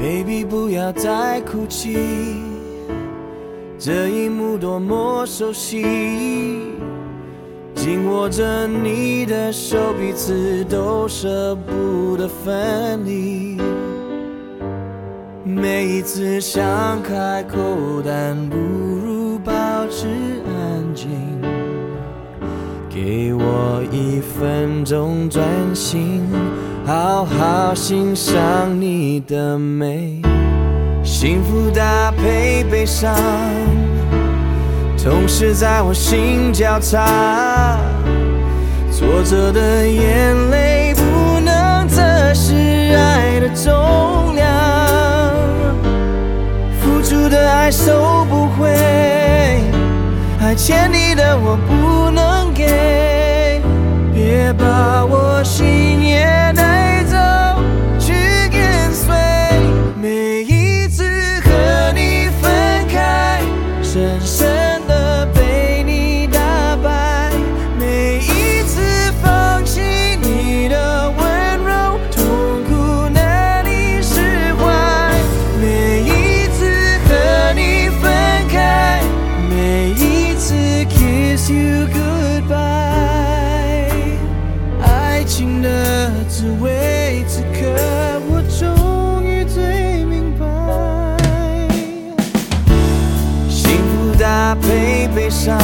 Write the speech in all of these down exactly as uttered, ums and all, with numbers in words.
Baby 不要再哭泣，这一幕多么熟悉，紧握着你的手，彼此都舍不得分离。每一次想开口，但不如保持安静。给我一分钟专心，好好欣赏你的美。幸福搭配悲伤，同时在我心交叉。挫折的眼泪不能测试爱的重量，付出的爱收不回，还欠你的我不能给。别把我心也带走，去跟随。每一次和你分开，深深的被你打败。每一次放弃你的温柔，痛苦难以释怀。每一次和你分开，每一次 kiss you goodbye。爱情的滋味，此刻我终于最明白。幸福搭配悲伤，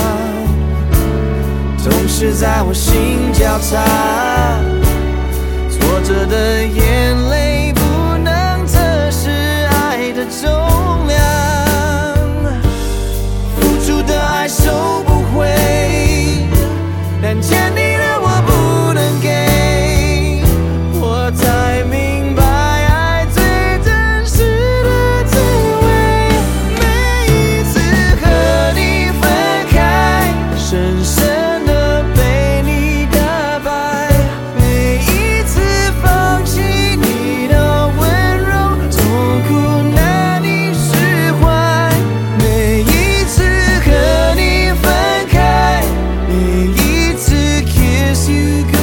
同时在我心交叉。挫折的眼泪不能测试爱的重量，付出的爱收不回，但欠你的我不能给。我才明白爱最真实的滋味。每一次和你分开，深深的被你打败。每一次放弃你的温柔，痛苦难以释怀。每一次和你分开，每一次 kiss you goodbye。